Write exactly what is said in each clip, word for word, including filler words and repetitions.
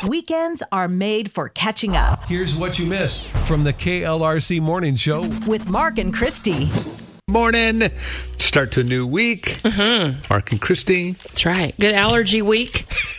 Weekends are made for catching up. Here's what you missed from the K L R C Morning Show with Mark and Christy. Morning. Start to a new week. Mm-hmm. Mark and Christy. That's right. Good allergy week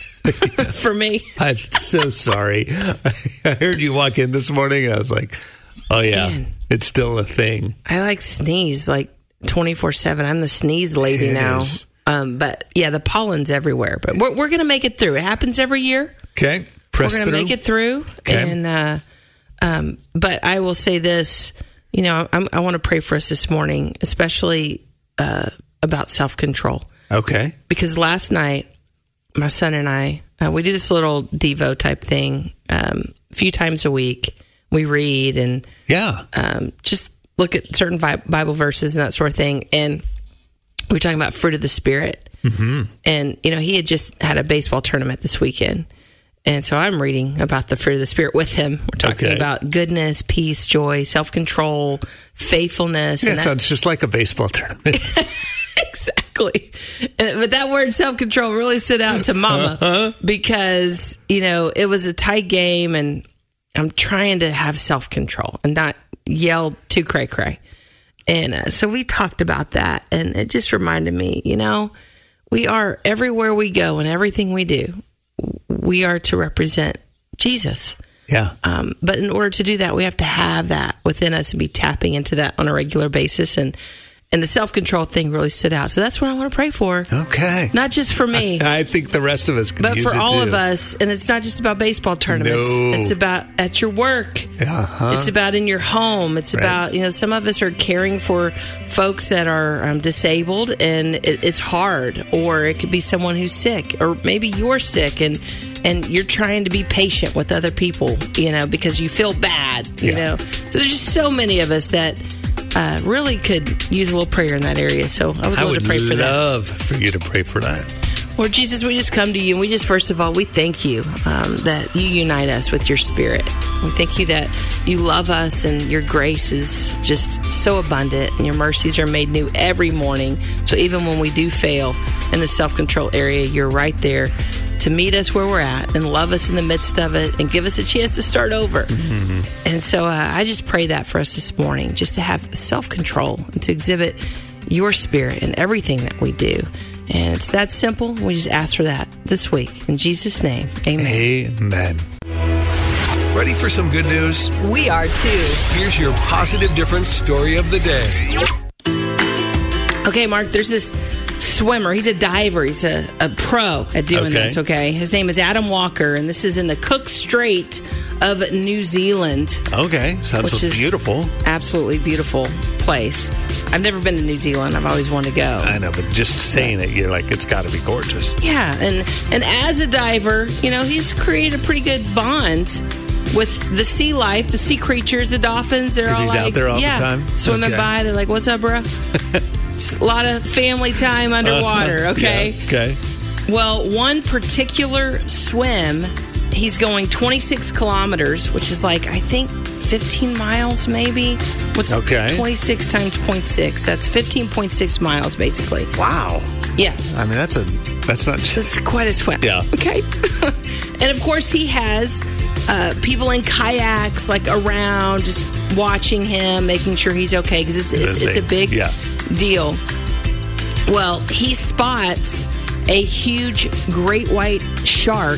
for me. I'm so sorry. I heard you walk in this morning and I was like, oh, yeah, Man. It's still a thing. I like sneeze like twenty-four seven. I'm the sneeze lady it now. Is. Um, but yeah, the pollen's everywhere. But we're, we're going to make it through. It happens every year. Okay. Press We're going to make it through. Okay. And, uh, um, but I will say this, you know, I'm, I want to pray for us this morning, especially uh, about self-control. Okay. Because last night, my son and I, uh, we do this little Devo type thing um, a few times a week. We read and yeah, um, just look at certain Bible verses and that sort of thing. And we were talking about fruit of the Spirit. Mm-hmm. And, you know, he had just had a baseball tournament this weekend. And so I'm reading about the fruit of the Spirit with him. We're talking okay. about goodness, peace, joy, self-control, faithfulness. Yeah, and that sounds just like a baseball tournament. Exactly. And, but that word self-control really stood out to Mama uh-huh. because, you know, it was a tight game and I'm trying to have self-control and not yell too cray-cray. And uh, so we talked about that and it just reminded me, you know, we are everywhere we go and everything we do. We are to represent Jesus. Yeah. Um, but in order to do that, we have to have that within us and be tapping into that on a regular basis. And and the self-control thing really stood out. So that's what I want to pray for. Okay. Not just for me. I, I think the rest of us can but use for it all too. of us. And it's not just about baseball tournaments. No. It's about at your work. Uh-huh. It's about in your home. It's right. about, you know, some of us are caring for folks that are um, disabled and it, it's hard. Or it could be someone who's sick. Or maybe you're sick and and you're trying to be patient with other people, you know, because you feel bad, you yeah. know. So there's just so many of us that uh, really could use a little prayer in that area. So I would I love would to pray for that. love for you to pray for that. Lord Jesus, we just come to you and we just, first of all, we thank you um, that you unite us with your Spirit. We thank you that you love us and your grace is just so abundant and your mercies are made new every morning. So even when we do fail in the self-control area, you're right there to meet us where we're at and love us in the midst of it and give us a chance to start over. Mm-hmm. And so uh, I just pray that for us this morning, just to have self-control and to exhibit your Spirit in everything that we do. And it's that simple. We just ask for that this week. In Jesus' name, amen. Amen. Ready for some good news? We are too. Here's your positive difference story of the day. Okay, Mark, there's this swimmer. He's a diver. He's a, a pro at doing okay. this, okay? His name is Adam Walker, and this is in the Cook Strait of New Zealand. Okay, sounds which is beautiful. Absolutely beautiful place. I've never been to New Zealand. I've always wanted to go. I know, but just saying it, you're like, it's got to be gorgeous. Yeah, and, and as a diver, you know, he's created a pretty good bond with the sea life, the sea creatures, the dolphins. They're all he's like, out there all yeah, the time? swimming Okay. by. They're like, what's up, bro? Just a lot of family time underwater, okay? Yeah, okay. Well, one particular swim, he's going twenty-six kilometers, which is like, I think, fifteen miles maybe. What's okay. twenty-six times zero point six? That's fifteen point six miles, basically. Wow. Yeah. I mean, that's a, that's not just... That's quite a swim. Yeah. Okay. And, of course, he has uh, people in kayaks, like, around, just watching him, making sure he's okay, because it's, it's, it's a big yeah. deal. Well, he spots a huge great white shark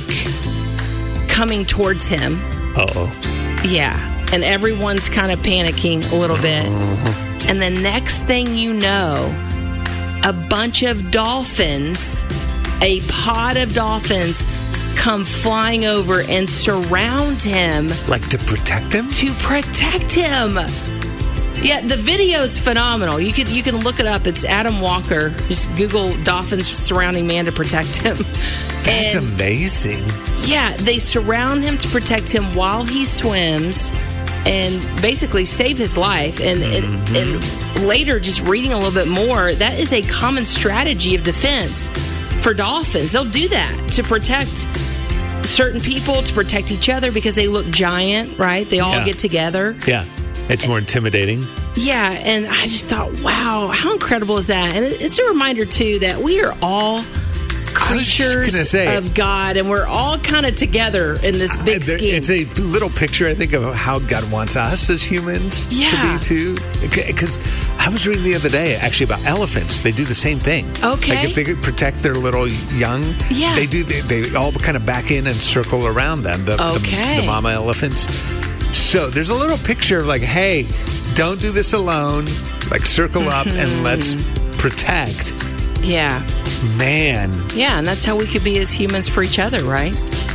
coming towards him. Uh-oh. Yeah. And everyone's kind of panicking a little bit. Uh-huh. And the next thing you know, a bunch of dolphins, a pod of dolphins, come flying over and surround him. Like to protect him? To protect him. Yeah, the video's phenomenal. You could you can look it up. It's Adam Walker. Just Google dolphins surrounding man to protect him. That's and, amazing. Yeah, they surround him to protect him while he swims and basically save his life. And, mm-hmm. and, and later, just reading a little bit more, that is a common strategy of defense for dolphins. They'll do that to protect certain people, to protect each other because they look giant, right? They all yeah. get together. Yeah. It's more intimidating. Yeah, and I just thought, wow, how incredible is that? And it's a reminder, too, that we are all creatures gonna say- of God, and we're all kind of together in this big There- scheme. It's a little picture, I think, of how God wants us as humans Yeah. to be too. Because I was reading the other day, actually, about elephants. They do the same thing. Okay. Like if they could protect their little young, Yeah. they do. They, they all kind of back in and circle around them. The, Okay. the, the mama elephants. So there's a little picture of like, hey, don't do this alone. Like circle up and let's protect. yeah. Man. Yeah, and that's how we could be as humans for each other, right?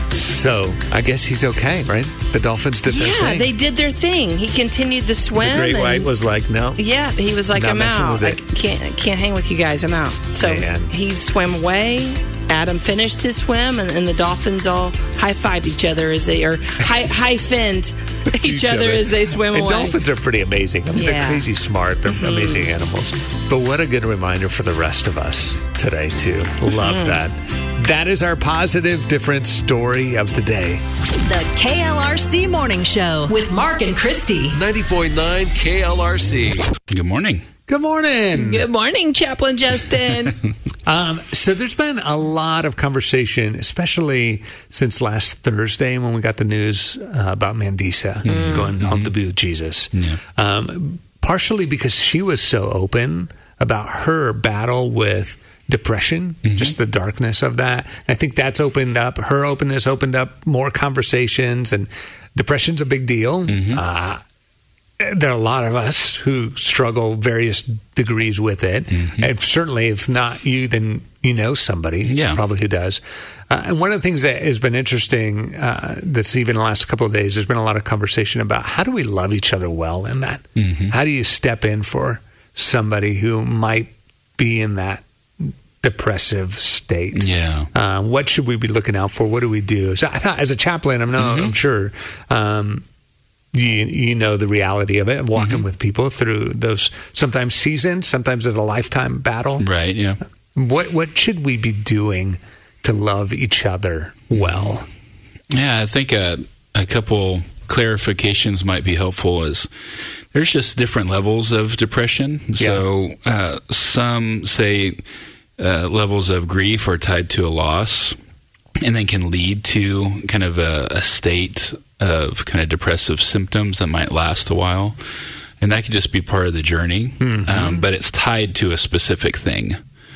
So I guess he's okay, right? The dolphins did their Yeah, thing. they did their thing. He continued the swim. The great and- white was like, no. Yeah, he was like, Not I'm messing out. with I it. can't can't hang with you guys. I'm out. So Man. he swam away. Adam finished his swim, and, and the dolphins all high-fived each other as they, or high, high-finned each, other, as they swim and away. dolphins are pretty amazing. I mean, Yeah. they're crazy smart. They're amazing animals. But what a good reminder for the rest of us today, too. Love that. That is our positive, different story of the day. The K L R C Morning Show with Mark and Christy. ninety point nine K L R C. Good morning. Good morning. Good morning, Chaplain Justin. Um, so there's been a lot of conversation, especially since last Thursday when we got the news uh, about Mandisa going home to be with Jesus. Yeah. Um, partially because she was so open about her battle with depression, just the darkness of that. And I think that's opened up, her openness opened up more conversations, and depression's a big deal. Uh, there are a lot of us who struggle various degrees with it. Mm-hmm. And certainly, if not you, then you know somebody Yeah. probably who does. Uh, and one of the things that has been interesting, uh, that's even the last couple of days, there's been a lot of conversation about how do we love each other well in that? Mm-hmm. How do you step in for somebody who might be in that depressive state? Yeah. Uh, what should we be looking out for? What do we do? So I thought, as a chaplain, I'm not, Mm-hmm. I'm sure um, you you know the reality of it, of walking Mm-hmm. with people through those sometimes seasons, sometimes it's a lifetime battle. Right. Yeah. What what should we be doing to love each other well? Yeah. I think a, a couple clarifications might be helpful. Is there's just different levels of depression. So uh, some say uh, levels of grief are tied to a loss, and then can lead to kind of a, a state of kind of depressive symptoms that might last a while. And that could just be part of the journey, um, but it's tied to a specific thing.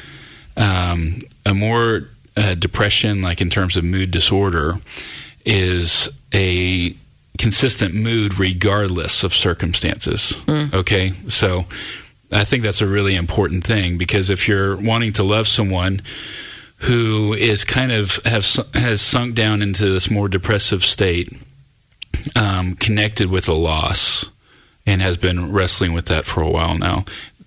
Um, a more uh, depression, like in terms of mood disorder, is a consistent mood regardless of circumstances. Okay? So I think that's a really important thing, because if you're wanting to love someone who is kind of have has sunk down into this more depressive state, um, connected with a loss, and has been wrestling with that for a while now,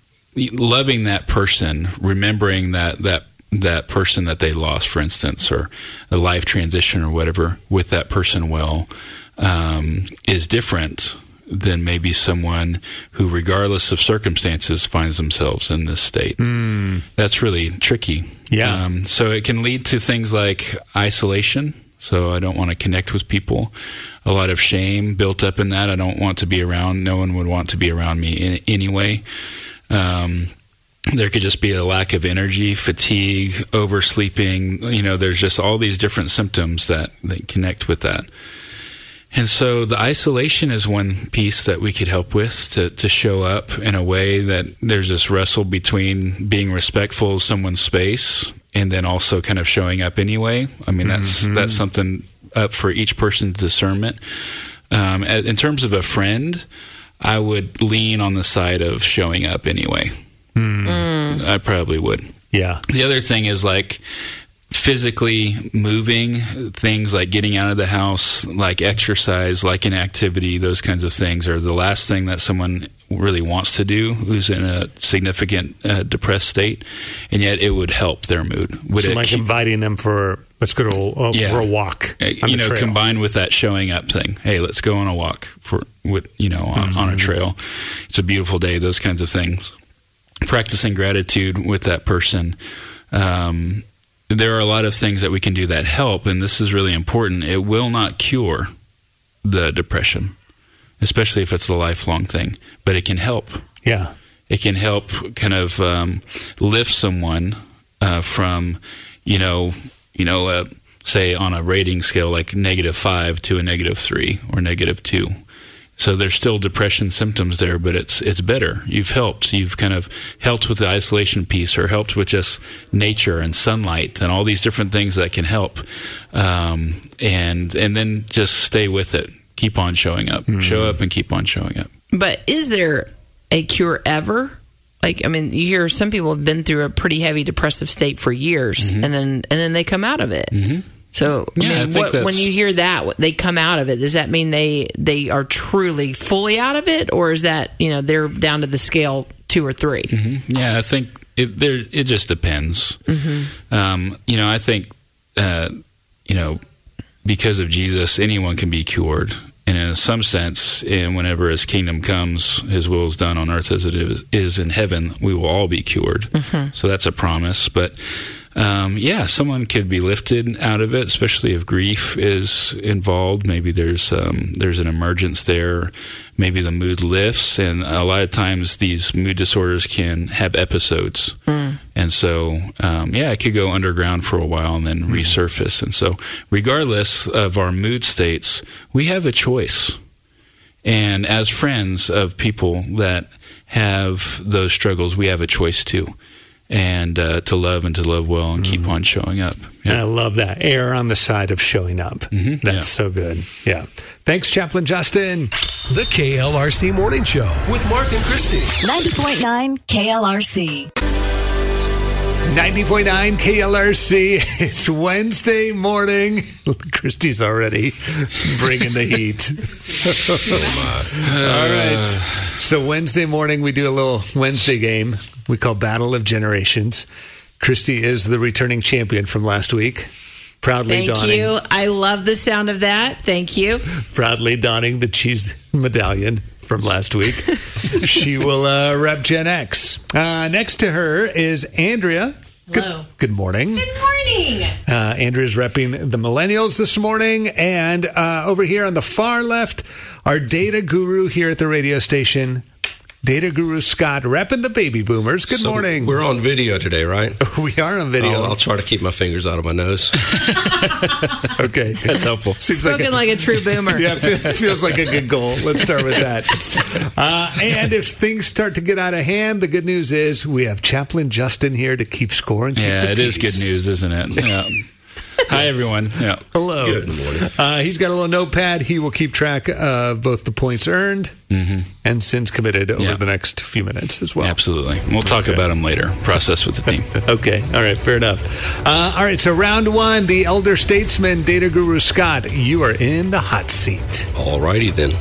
loving that person, remembering that that that person that they lost, for instance, or a life transition or whatever, with that person well, um, is different than maybe someone who, regardless of circumstances, finds themselves in this state. Mm. That's really tricky. Yeah. Um, so it can lead to things like isolation. So I don't want to connect with people. A lot of shame built up in that. I don't want to be around. No one would want to be around me in, anyway. Um, there could just be a lack of energy, fatigue, oversleeping. You know, there's just all these different symptoms that, that connect with that. And so the isolation is one piece that we could help with, to, to show up in a way that there's this wrestle between being respectful of someone's space and then also kind of showing up anyway. I mean, that's mm-hmm. that's something up for each person's discernment. Um, in terms of a friend, I would lean on the side of showing up anyway. Mm. Mm. I probably would. Yeah. The other thing is like physically moving, things like getting out of the house, like exercise, like an activity, those kinds of things are the last thing that someone really wants to do who's in a significant uh, depressed state, and yet it would help their mood. Would so it like keep, inviting them for, let's go to a, yeah. for a walk on you the know, trail. combined with that showing up thing. Hey, let's go on a walk for, with, you know, on, mm-hmm. on a trail. It's a beautiful day, those kinds of things. Practicing gratitude with that person. Um, there are a lot of things that we can do that help, and this is really important. It will not cure the depression, especially if it's a lifelong thing, but it can help. Yeah. It can help kind of um, lift someone uh, from, you know, you know, uh, say on a rating scale like negative five to a negative three or negative two. So there's still depression symptoms there, but it's it's better. You've helped. You've kind of helped with the isolation piece, or helped with just nature and sunlight and all these different things that can help. Um, and and then just stay with it. Keep on showing up. Mm-hmm. Show up and keep on showing up. But is there a cure ever? Like, I mean, you hear some people have been through a pretty heavy depressive state for years, mm-hmm. and then and then they come out of it. Mm-hmm. So, I yeah, mean, I think what, when you hear that, they come out of it, does that mean they, they are truly fully out of it? Or is that, you know, they're down to the scale two or three? Mm-hmm. Yeah, I think it there, it just depends. Mm-hmm. Um, you know, I think, uh, you know, because of Jesus, anyone can be cured. And in some sense, and whenever his kingdom comes, his will is done on earth as it is, is in heaven, we will all be cured. Mm-hmm. So that's a promise. But Um, yeah, someone could be lifted out of it, especially if grief is involved. Maybe there's um, there's an emergence there. Maybe the mood lifts, and a lot of times these mood disorders can have episodes. Mm. And so, um, yeah, it could go underground for a while and then mm. resurface. And so, regardless of our mood states, we have a choice. And as friends of people that have those struggles, we have a choice too. And uh, to love and to love well and keep mm. on showing up. Yeah. And I love that. Err on the side of showing up. Mm-hmm. That's yeah. so good. Yeah. Thanks, Chaplain Justin. The K L R C Morning Show with Mark and Christy. ninety point nine K L R C. ninety point nine K L R C. It's Wednesday morning. Christy's already bringing the heat. All right. So Wednesday morning, we do a little Wednesday game we call Battle of Generations. Christy is the returning champion from last week. Proudly Thank donning. you. I love the sound of that. Thank you. Proudly donning the cheese medallion from last week. She will uh, rep Gen X. Uh, next to her is Andrea. Good, Hello. Good morning. Good morning. Uh, Andrea's repping the millennials this morning. And uh, over here on the far left, our data guru here at the radio station, Data Guru Scott, repping the baby boomers. Good so morning. We're on video today, right? We are on video. I'll, I'll try to keep my fingers out of my nose. Okay. That's helpful. Seems Spoken like a, like a true boomer. Yeah, it feels like a good goal. Let's start with that. Uh, and if things start to get out of hand, the good news is we have Chaplain Justin here to keep score and keep Yeah, the it peace. is good news, isn't it? Yeah. Hi, everyone. Yeah. Hello. Good morning. Uh, he's got a little notepad. He will keep track of both the points earned mm-hmm. and sins committed over yeah. the next few minutes as well. Absolutely. We'll talk okay. about them later. Process with the team. Okay. All right. Fair enough. Uh, all right. So round one, the elder statesman, Data Guru Scott, you are in the hot seat. All righty then.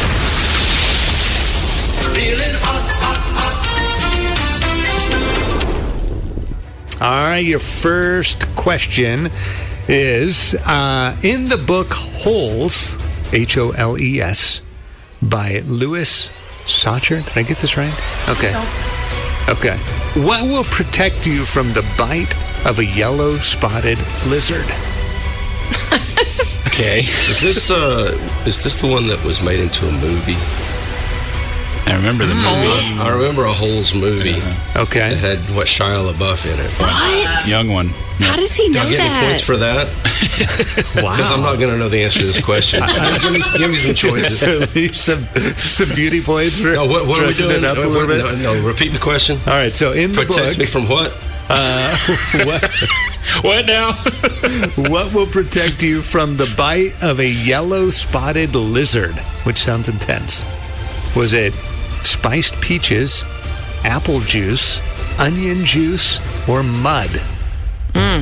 All right. Your first question is uh, in the book Holes, H O L E S, by Louis Sachar. Did I get this right? Okay. Okay. What will protect you from the bite of a yellow spotted lizard? Okay. Is this uh is this the one that was made into a movie? I remember the movie. I remember a Holes movie. Uh-huh. Okay. That had what Shia LaBeouf in it. What? Young one. How does he know Do I get that? any points for that? Wow. Because I'm not going to know the answer to this question. give, me, give me some choices. some, some beauty points for No, what, what are we dressing doing? it up a No, little bit. no, no, repeat the question. All right. So in the Protects book, me from what? uh, what, What now? what will protect you from the bite of a yellow spotted lizard? Which sounds intense. Was it spiced peaches, apple juice, onion juice, or mud? Mm.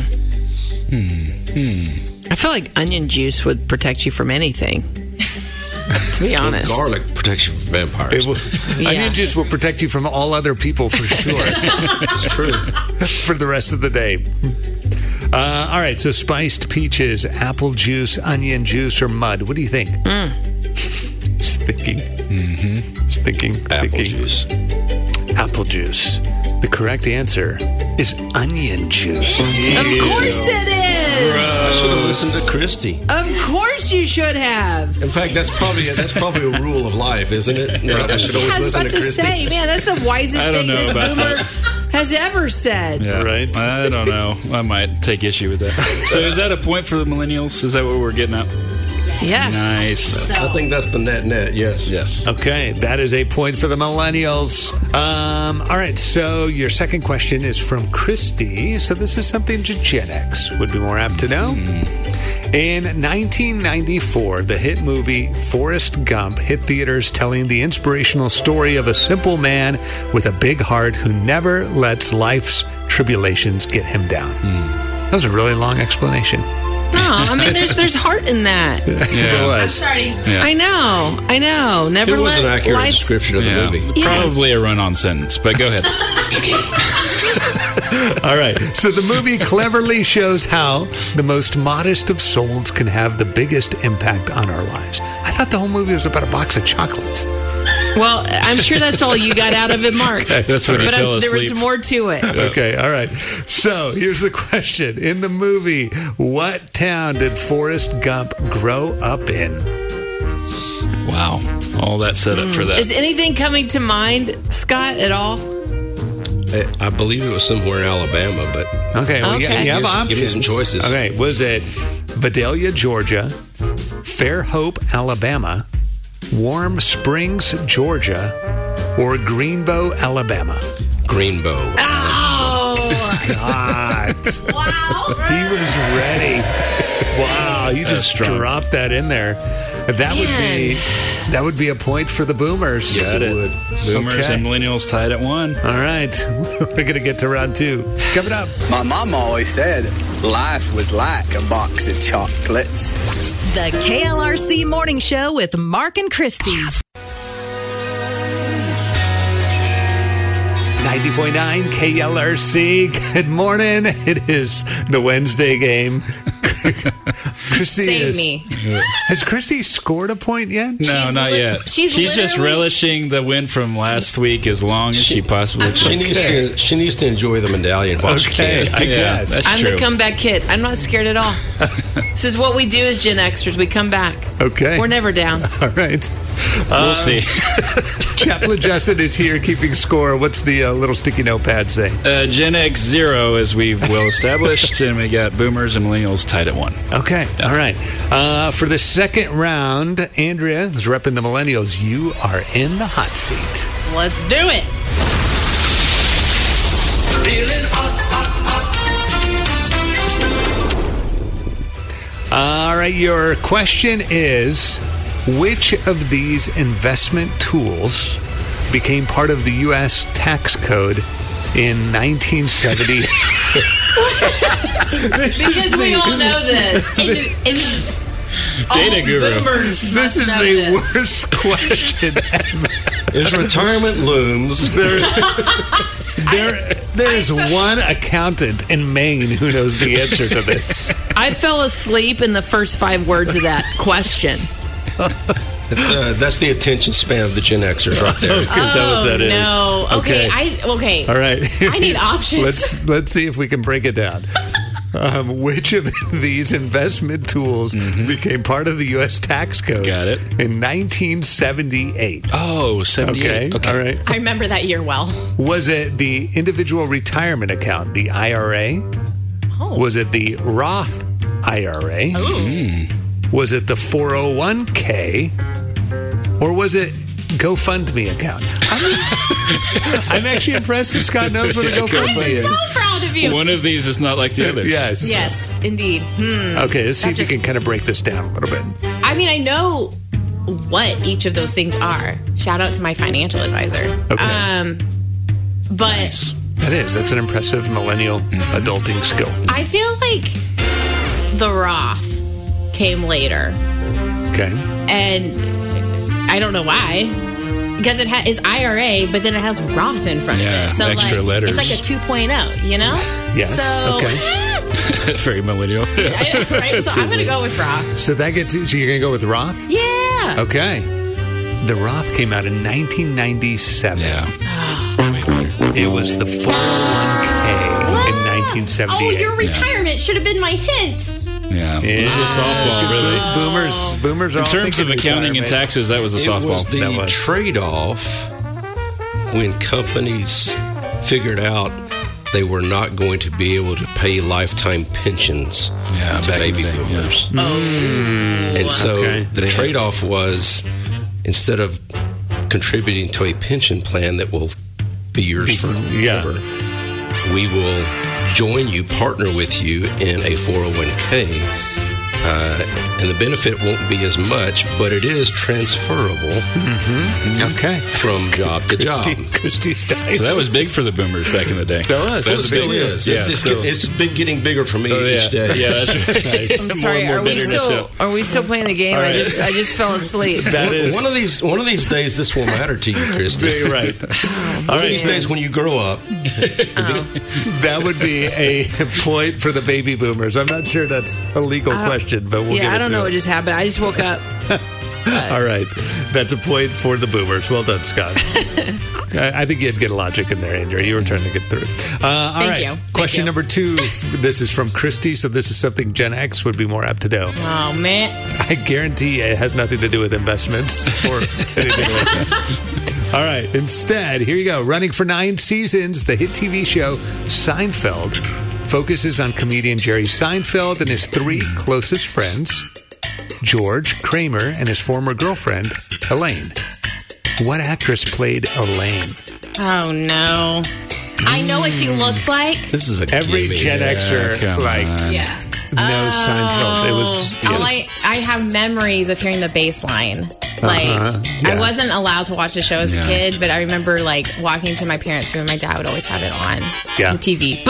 Hmm. I feel like onion juice would protect you from anything, to be honest. Garlic protects you from vampires. It will, Yeah. Onion juice will protect you from all other people for sure. It's true. For the rest of the day. Uh, all right, so spiced peaches, apple juice, onion juice, or mud. What do you think? Mm. Just thinking. Mm-hmm. Just thinking. Apple thinking. juice. Apple juice. The correct answer is onion juice. Of course it is. I should have listened to Christy. Of course you should have. In fact, that's probably that's probably a rule of life, isn't it? No, I should I always was listen about to to Christy. say, man, that's the wisest I don't thing know this about boomer that. has ever said. Yeah. Right. I don't know. I might take issue with that. So is that a point for the millennials? Is that what we're getting at? Yeah. Nice. I think that's the net net, yes. Yes. Okay, that is a point for the millennials. Um, all right, so your second question is from Christy. So this is something Gen X would be more apt to know. In nineteen ninety-four, the hit movie Forrest Gump hit theaters, telling the inspirational story of a simple man with a big heart who never lets life's tribulations get him down. That was a really long explanation. No, I mean, there's there's heart in that. It was. Sorry. Yeah. I know. I know. Never It was let an accurate life's- description of the Yeah. movie. Yes. Probably a run-on sentence, but go ahead. All right. So the movie cleverly shows how the most modest of souls can have the biggest impact on our lives. I thought the whole movie was about a box of chocolates. Well, I'm sure that's all you got out of it, Mark. That's when he but fell I, there was asleep. more to it. Okay. All right. So here's the question. In the movie, what town did Forrest Gump grow up in? Wow. All that set up for that. Is anything coming to mind, Scott, at all? I, I believe it was somewhere in Alabama, but Okay. Well, you- Okay. you have Give me some- options. give me some choices. Okay. Was it Vidalia, Georgia, Fairhope, Alabama, Warm Springs, Georgia, or Greenbow, Alabama? Greenbow. Oh, God. wow. He was ready. Wow, you That's just strong. dropped that in there. That would be that would be a point for the boomers. Got it. Boomers Okay. and millennials tied at one. All right, we're gonna get to round two coming up. My mom always said life was like a box of chocolates. The K L R C Morning Show with Mark and Christy. ninety point nine K L R C. Good morning. It is the Wednesday game. Christy Save is, me. Has Christy scored a point yet? No, She's not li- yet. she's just literally- relishing the win from last week as long as she, possibly She can. needs to she needs to enjoy the medallion while Okay, she can. I Yeah, guess. that's I'm true. the comeback kid. I'm not scared at all. This is what we do as Gen Xers. We come back. Okay. We're never down. All right. We'll see. Chaplain Justin is here keeping score. What's the uh, little sticky notepad say? Uh, Gen X zero, as we've well established, and we got boomers and millennials tied at one. Okay. All right. Uh, for the second round, Andrea is repping the millennials. You are in the hot seat. Let's do it. All right. Your question is, which of these investment tools became part of the U S tax code in nineteen seventy? Because we all know this. It's, it's, Data all guru. boomers This must is know the this. worst question ever. As retirement looms, There, there, there is one accountant in Maine who knows the answer to this. I fell asleep in the first five words of that question. it's, uh, that's the attention span of the Gen Xers right there. Is that what that is? No. Okay. Okay. I okay. All right. I need options. Let's let's see if we can break it down. Um, which of these investment tools became part of the U S tax code Got it. in nineteen seventy-eight? Oh, Okay. seventy-eight. Okay. All right. I remember that year well. Was it the individual retirement account, the I R A? Oh. Was it the Roth I R A? Was it the four oh one k? Or was it GoFundMe account? I'm, I'm actually impressed that Scott knows what a GoFundMe I'm is. so proud of you. One of these is not like the others. Yes. Yes, indeed. Hmm. Okay, let's see That if just- you can kind of break this down a little bit. I mean, I know what each of those things are. Shout out to my financial advisor. Okay. Um, but Nice. That is. That's an impressive millennial adulting skill. I feel like the Roth came later, Okay. and I don't know why. Because it ha- is I R A, but then it has Roth in front Yeah, of it. So extra like, letters. It's like a two point oh, you know? Yes, So, okay. Very millennial. I- right? So I'm going to go with Roth. So that gets you. So you're going to go with Roth? Yeah. Okay. The Roth came out in nineteen ninety-seven. Yeah. It was the four oh one k in nineteen Oh, seventy-eight. your retirement should have been my hint. Yeah. This is a softball, really. Boomers, boomers are In all terms of thinking accounting and retirement. taxes, that was a It softball. was the That was. trade-off when companies figured out they were not going to be able to pay lifetime pensions Yeah, to back in baby the day, yeah. boomers. Oh. And so Okay. the They had- trade-off was, instead of contributing to a pension plan that will be yours Yeah. forever, we will join you, partner with you in a four oh one k. Uh, and the benefit won't be as much, but it is transferable Okay. from job to job. Christy, Christy's dying. So that was big for the boomers back in the day. That was. Well, it That's a still big- is. Yeah, it's, it's, still. it's been getting bigger for me Oh, yeah. each day. Yeah, that's right. I'm sorry. More Are and more we bitterness, still yeah. are we still playing the game? All I right. just I just fell asleep. That One- is one of these one of these days this will matter to you, Christy. You're right. One of these days when you grow up, That would be a point for the baby boomers. I'm not sure that's a legal question, but we'll yeah, get I don't into know it. what just happened. I just woke up. All right. That's a point for the boomers. Well done, Scott. I I think you had good logic in there, Andrea. You were trying to get through. Uh, all Thank right. you. Thank Question you. number two. This is from Christy, so this is something Gen X would be more apt to know. Oh, man. I guarantee it has nothing to do with investments or anything like that. All right. Instead, here you go. Running for nine seasons, the hit T V show Seinfeld focuses on comedian Jerry Seinfeld and his three closest friends, George, Kramer, and his former girlfriend, Elaine. What actress played Elaine? Oh, no. I know what she looks like. this is a Every gimme. Gen Xer, come like, on. Yeah. knows Seinfeld. It was, All yes. I, I have memories of hearing the bass line. Like, Uh-huh. Yeah. I wasn't allowed to watch the show as a Yeah. kid, but I remember, like, walking to my parents' room. My dad would always have it on Yeah. the T V.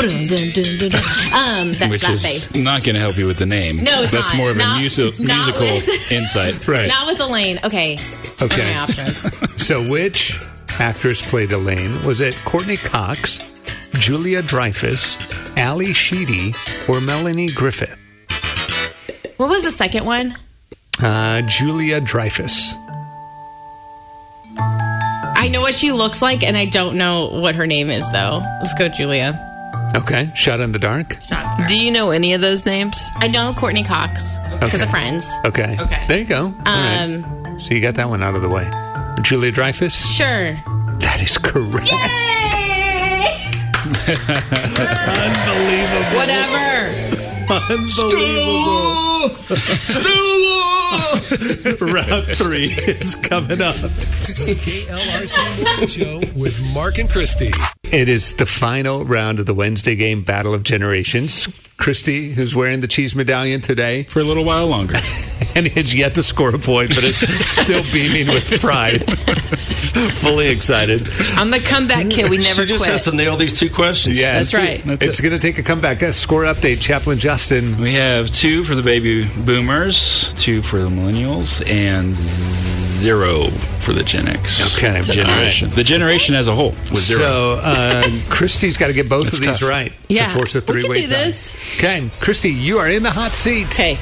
Um, that's Which that is bass. not going to help you with the name. No, it's That's not. more of Not- a musi- not musical with- insight. Right. Not with Elaine. Okay. Okay. What are my options? So, which actress played Elaine? Was it Courtney Cox, Julia Dreyfus, Ali Sheedy, or Melanie Griffith? What was the second one? Uh, Julia Dreyfus. I know what she looks like, and I don't know what her name is, though. Let's go, Julia. Okay. Shot in the dark. Do you know any of those names? I know Courtney Cox because of Friends. Okay. Okay. There you go. All right. Um, So you got that one out of the way. Julia Dreyfus? Sure. That is correct. Unbelievable. Whatever. Unbelievable. Round three is coming up. K L R C Morning Show with Mark and Christy. It is the final round of the Wednesday game Battle of Generations. Christy, who's wearing the cheese medallion today, For a little while longer. and has yet to score a point, but is still beaming with pride. Fully excited. I'm the comeback kid. We never She just quit. has to nail these two questions. Yes. That's right. That's It's it. going to take a comeback. A score update, Chaplain Justin. We have two for the baby boomers, two for the millennials, and zero for the Gen X Okay. generation. The generation as a whole was zero. So, uh, Christy's got to get both It's of these tough. right Yeah. to force a We can three-way do tie. this. Okay, Christy, you are in the hot seat. Okay.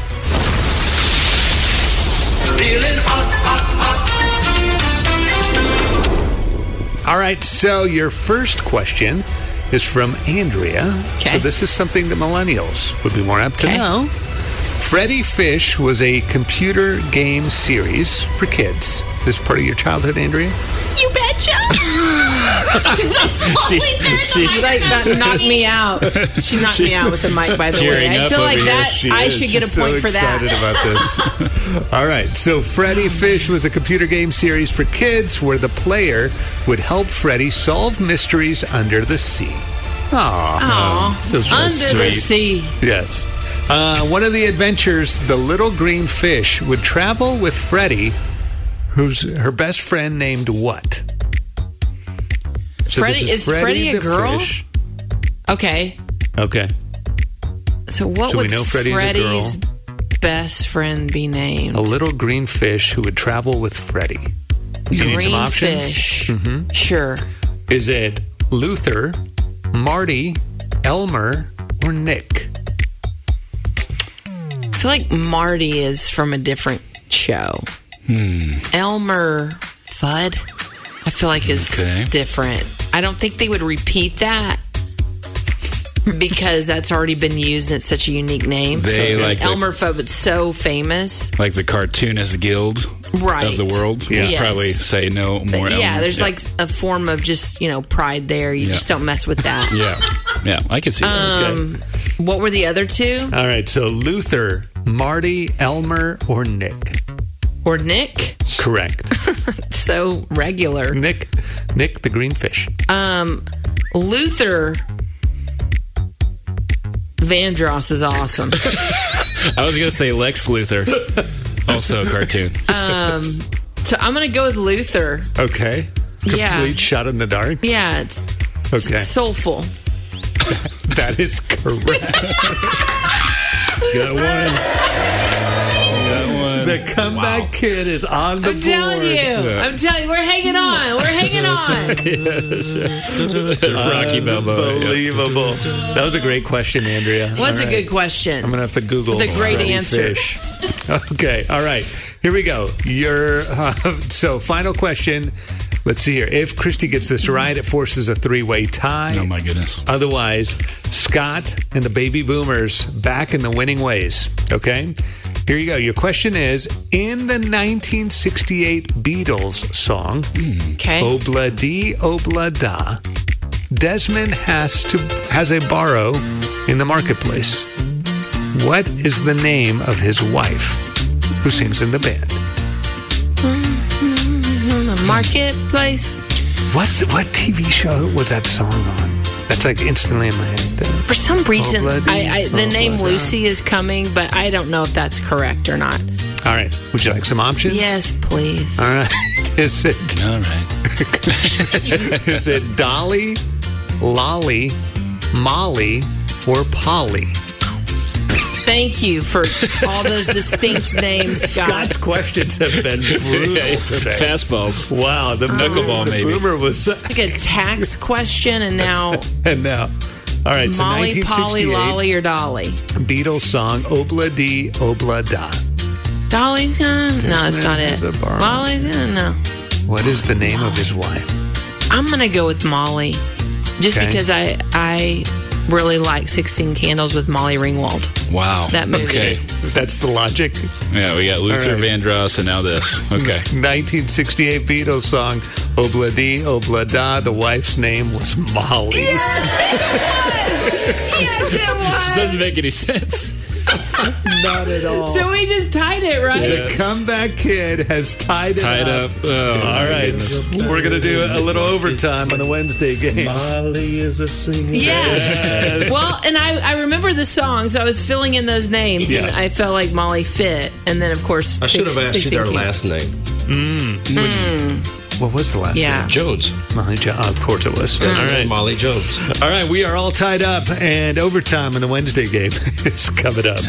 All right, so your first question is from Andrea. Okay. So this is something that millennials would be more apt to Okay. know. Freddy Fish was a computer game series for kids. This is part of your childhood, Andrea? You betcha. She- she- She like that knocked me out. She knocked me out with the mic, by the way. Tearing I up feel over like here. that She I is. should get a She's point so for that. excited about this. All right, so Freddy Fish was a computer game series for kids where the player would help Freddy solve mysteries under the sea. Aww. Aw, under the sweet. sea. Yes. Uh, one of the adventures, the little green fish would travel with Freddy, who's her best friend named what? So Freddie- this is Freddie a the girl? fish. Okay. Okay. So what So we would know Freddie's a Freddie's best friend be named? A little green fish who would travel with Freddy. Do you need some Green options? fish. Mm-hmm. Sure. Is it Luther, Marty, Elmer, or Nick? I feel like Marty is from a different show. Hmm. Elmer Fudd, I feel like is Okay. different. I don't think they would repeat that. because that's already been used and it's such a unique name. They so, like the- Elmer Fudd, it's so famous. Like the Cartoonist Guild Right. of the world. Yeah. You'd Yes. probably say no more. yeah, Elmer. there's like a form of just, you know, pride there. You Yeah. just don't mess with that. Yeah. Yeah, I can see that. Um, what were the other two? All right, so Luther, Marty, Elmer, or Nick? Or Nick? Correct. So regular. Nick, Nick the Greenfish. Um, Luther Vandross is awesome. I was going to say Lex Luthor, also a cartoon. Um, so I'm going to go with Luther. Okay. Complete Yeah. shot in the dark. Yeah, it's Okay. soulful. That is correct. Got one. Got one. The comeback kid is on the I'm board. telling you. Yeah. I'm telling you. We're hanging on. We're hanging on. Rocky Balboa. yeah. Unbelievable. That was a great question, Andrea. What's All a right. good question? I'm going to have to Google The great Freddy answer. Fish. Okay. All right. Here we go. Your uh, so final question. Let's see here. If Christy gets this right, it forces a three-way tie. Oh, my goodness. Otherwise, Scott and the Baby Boomers back in the winning ways. Okay? Here you go. Your question is, in the nineteen sixty-eight Beatles song, Okay. Obla Di Obla Da, Desmond has to has a borrow in the marketplace. What is the name of his wife who sings in the band? Marketplace. What's what T V show was that song on? That's like instantly in my head. For some reason, Obladi, I, I the name Oblada. Lucy is coming, but I don't know if that's correct or not. All right. Would you like some options? Yes, please. All right. Is it All right. is it Dolly, Lolly, Molly, or Polly? Thank you for all those distinct names, Scott. Scott's questions have been brutal today. Fastballs. Wow, the Knuckleball, the maybe. boomer was Like a tax question, and now and now. All right, so Molly, Polly, nineteen sixty-eight Lolly, or Dolly? Beatles song Obla Di Obla Da. Dolly? Uh, no, it's not it. There's a bar. Molly? Uh, no. What is the name of his wife? I'm gonna go with Molly, just Okay. because I I really like sixteen Candles with Molly Ringwald. Wow. That movie. Okay. That's the logic. Yeah, we got Luther All right. Vandross and now this. Okay. nineteen sixty-eight Beatles song Obla Di Obla Da. The wife's name was Molly. Yes, it This doesn't make any sense. Not at all. So we just tied it, right? Yeah. The comeback kid has tied it Tied up. up. Oh, All my right, goodness. we're going to do a little overtime on a Wednesday game. Molly is a singer. Yeah. Well, and I, I remember the song, so I was filling in those names, and Yeah. I felt like Molly fit. And then, of course, I should have six- asked you sixteen their Candles. last name. What was the last Yeah. name? Jones. Molly Jo- Of course it was. That's All right. Molly Jones. All right, we are all tied up, and overtime in the Wednesday game is coming up.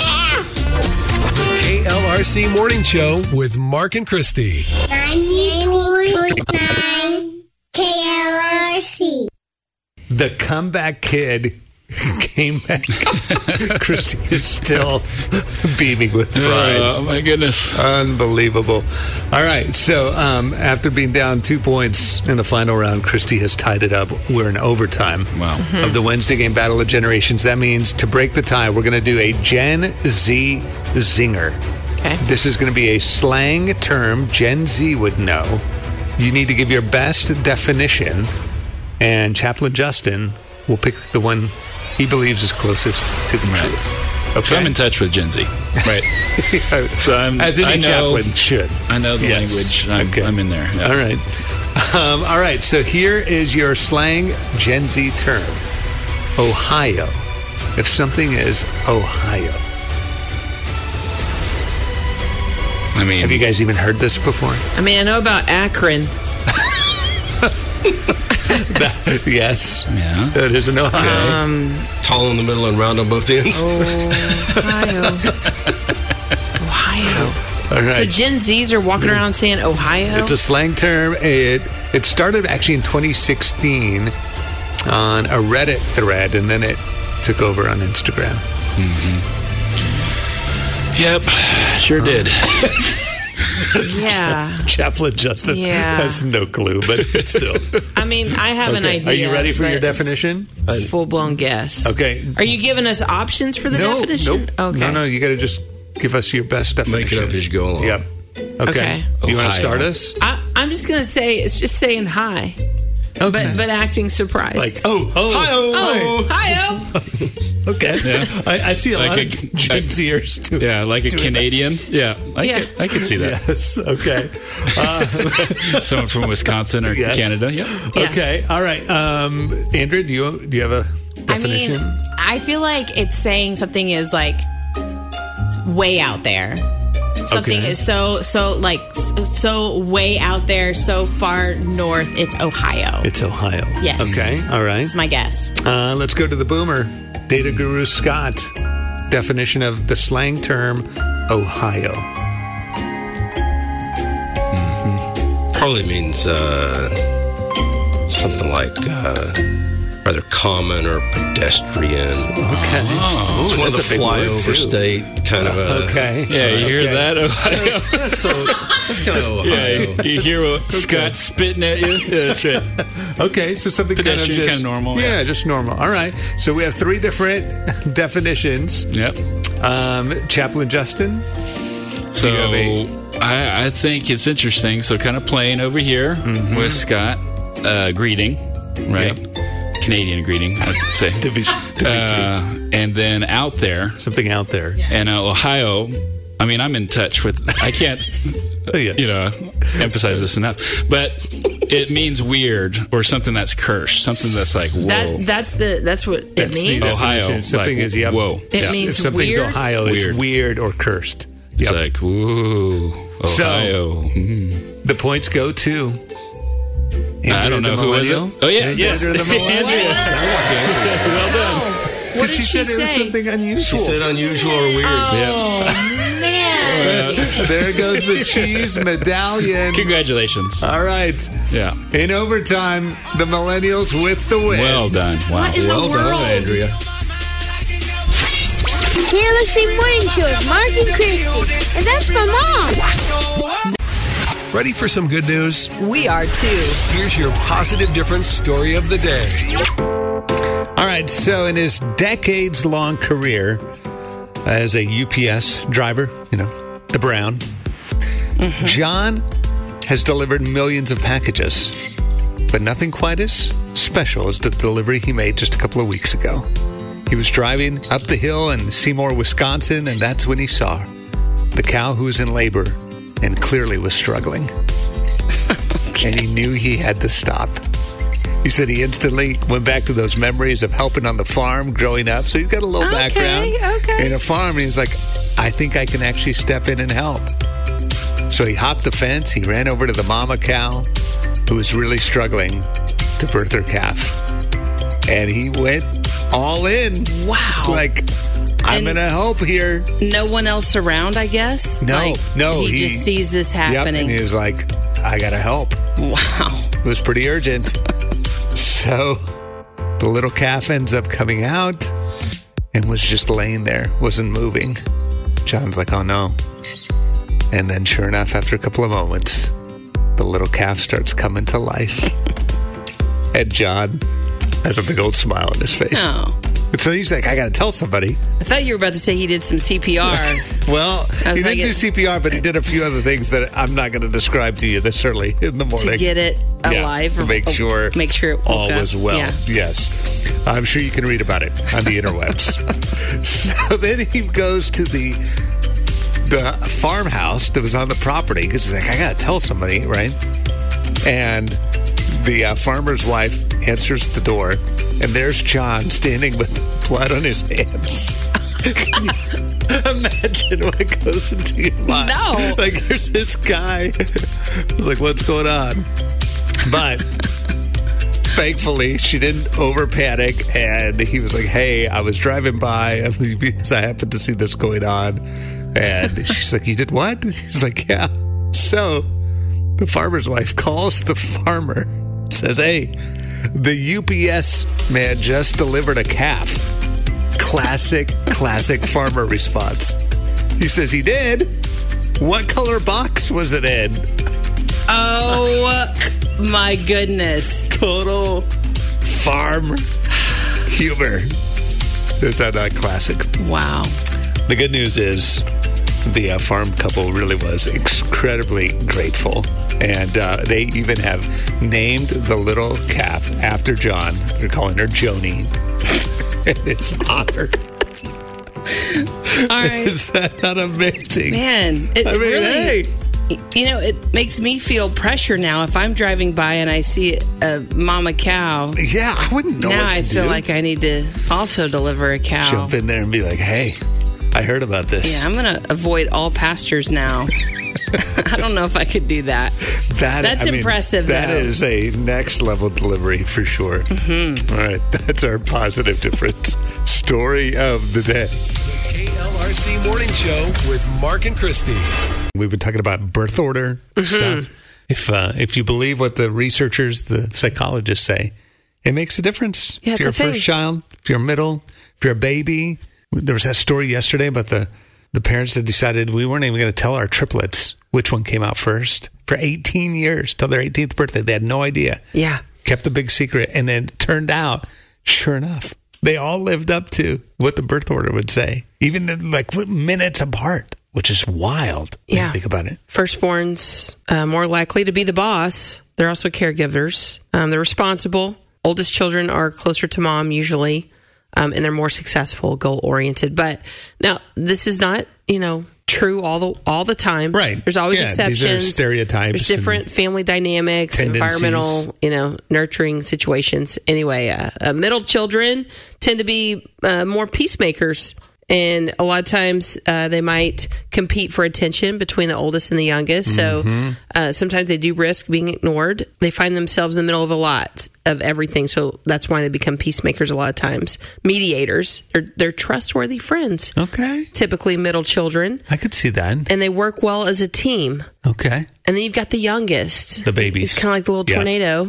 K L R C Morning Show with Mark and Christy. ninety-two point nine K L R C. The comeback kid came back. Christy is still beaming with pride. Oh, my goodness. Unbelievable. All right. So um, after being down two points in the final round, Christy has tied it up. We're in overtime Wow. of the Wednesday game Battle of Generations. That means to break the tie, we're going to do a Gen Z zinger. Okay. This is going to be a slang term Gen Z would know. You need to give your best definition, and Chaplain Justin will pick the one he believes is closest to the Right. truth. So Okay. I'm in touch with Gen Z. Right. So I'm, As any I know, chaplain should. I know the Yes. language. I'm, Okay. I'm in there. Yeah. All right. Um, all right. So here is your slang Gen Z term Ohio. If something is Ohio. I mean, Have you guys even heard this before? I mean, I know about Akron. That- yes. Yeah. That is an Ohio. Um, Tall in the middle and round on both ends. Ohio. Ohio. all right. So Gen Zs are walking around saying Ohio? It's a slang term. It it started actually in twenty sixteen on a Reddit thread, and then it took over on Instagram. Yep. Sure did. Yeah. Chaplain Justin Yeah. has no clue, but still. I mean, I have an Okay. idea. Are you ready for but your it's definition? Full blown guess. Okay. Are you giving us options for the no, definition? Nope. Okay. No, no, you got to just give us your best definition. Make it up as you go along. Yep. Okay. Okay. You want Ohio. to start us? I, I'm just gonna say it's just saying hi, Okay. but but acting surprised. like, oh, oh, oh, hi-oh. okay. Yeah. I, I see a Like lot a- of Gen Zers too. Yeah, like a Canadian. Yeah, I, Yeah. Could, I could see that. Yes. Okay. Uh, Someone from Wisconsin or Yes. Canada. Yeah. Yeah. Okay. All right. Um, Andrew, do you do you have a definition? I mean, I feel like it's saying something is like way out there. Something Okay. is so so like so, so way out there, so far north. It's Ohio. It's Ohio. Yes. Okay. All right. That's my guess. Uh, let's go to the boomer. Data guru Scott. Definition of the slang term Ohio. Probably means uh, something like uh, rather common or pedestrian. Okay. Oh, It's one of the that's a big word, flyover too. state kind of a. Okay. Yeah, you hear Okay. that, Ohio? That's so. That's kind of Ohio. Yeah, you hear what Scott's spitting at you? Yeah, that's right. Okay, so something kind of Pedestrian, just kinda normal, Yeah, yeah. just normal. All right. So we have three different definitions. Yep. Um, Chaplain Justin. So you have a- I, I think it's interesting. So kind of playing over here with Scott, uh, greeting, right? Canadian greeting, I'd say. To be, to be Uh, and then out there, something out there. and uh, Ohio. I mean, I'm in touch with. I can't, Yes. you know, emphasize this enough. But it means weird or something that's cursed, something that's like whoa. That that's the that's what it That's the means. Ohio, definition. Something like, is yep. whoa. It Yeah. means if something's weird? Ohio, it's Weird. weird or cursed. It's Yep. like whoa, So- Ohio. Mhm. The points go to. I don't Andrea know the who was it. millennial. Oh yeah, Andrea yes, the millennial. Andrea. Well done. What did she, she said it was say? something unusual. She said unusual or weird. Oh man! There goes the cheese medallion. Congratulations. All right. Yeah. In overtime, the millennials with the win. Well done. Wow. What in the Well world? done, Andrea. K L R C Morning Show with Mark and Christy. And that's my mom. Ready for some good news? We are too. Here's your positive difference story of the day. All right. So, in his decades long career as a U P S driver, you know, the Brown, John has delivered millions of packages, but nothing quite as special as the delivery he made just a couple of weeks ago. He was driving up the hill in Seymour, Wisconsin, and that's when he saw the cow who was in labor and clearly was struggling. And he knew he had to stop. He said he instantly went back to those memories of helping on the farm growing up. So he's got a little Okay, background okay. in a farm. And he's like, I think I can actually step in and help. So he hopped the fence. He ran over to the mama cow who was really struggling to birth her calf. And he went all in. Wow. It's like, I'm And- going to help here. No one else around, I guess. No, Like, no, He, he- just sees this Yep. happening. And he was like, I got to help. Wow. It was pretty urgent. So the little calf ends up coming out and was just laying there, wasn't moving. John's like, oh no. And then sure enough, after a couple of moments, the little calf starts coming to life. And John has a big old smile on his face. Oh. So he's like, I got to tell somebody. I thought you were about to say he did some C P R. Well, I he was didn't like, do it- C P R, but he did a few other things that I'm not going to describe to you this early in the morning. to get it Yeah, alive. to or- make oh, sure, make sure it woke all up. was well. Yeah. Yes. I'm sure you can read about it on the interwebs. So then he goes to the the farmhouse that was on the property because he's like, I got to tell somebody, right? And the uh, farmer's wife answers the door, and there's John standing with blood on his hands. Can you imagine what goes into your mind? No. Like, there's this guy. I was like, what's going on? But thankfully, she didn't over panic. And he was like, hey, I was driving by because I happened to see this going on. And she's like, you did what? He's like, yeah. So the farmer's wife calls the farmer, says, hey, the U P S man just delivered a calf. Classic, classic farmer response. He says he did. What color box was it in? Oh, my goodness. Total farm humor. Is that not classic? Wow. The good news is the uh, farm couple really was incredibly grateful. And uh, they even have named the little calf after John. They're calling her Joni. In his honor. All right. Is that not amazing? Man, it, I mean, really, hey. You know, it makes me feel pressure now. If I'm driving by and I see a mama cow. Yeah, I wouldn't know now what to I feel do. like I need to also deliver a cow. Jump in there and be like, hey, I heard about this. Yeah, I'm going to avoid all pastures now. I don't know if I could do that. That, That's I mean, impressive, That though. is a next level delivery for sure. Mm-hmm. All right, that's our positive difference story of the day. The K L R C Morning Show with Mark and Christy. We've been talking about birth order Mm-hmm. stuff. If uh, if you believe what the researchers, the psychologists say, it makes a difference. Yeah, if it's you're a thing. first child, if you're middle, if you're a baby. There was that story yesterday about the, the parents that decided we weren't even going to tell our triplets which one came out first for eighteen years till their eighteenth birthday. They had no idea. Yeah. Kept the big secret. And then it turned out, sure enough, they all lived up to what the birth order would say, even in, like minutes apart, which is wild when Yeah. you think about it. Firstborns uh, more likely to be the boss. They're also caregivers. Um, they're responsible. Oldest children are closer to mom usually, um, and they're more successful, goal oriented. But now this is not, you know, true all the all the time. Right. There's always Yeah, exceptions. these are stereotypes There's different and family dynamics, tendencies. environmental, you know, nurturing situations. Anyway, uh, uh, middle children tend to be uh, more peacemakers. And a lot of times uh, they might compete for attention between the oldest and the youngest. Mm-hmm. So uh, sometimes they do risk being ignored. They find themselves in the middle of a lot of everything. So that's why they become peacemakers a lot of times. Mediators, they're, they're trustworthy friends. Okay. Typically middle children. I could see that. And they work well as a team. Okay. And then you've got the youngest. The babies. It's kind of like the little Yeah. tornado.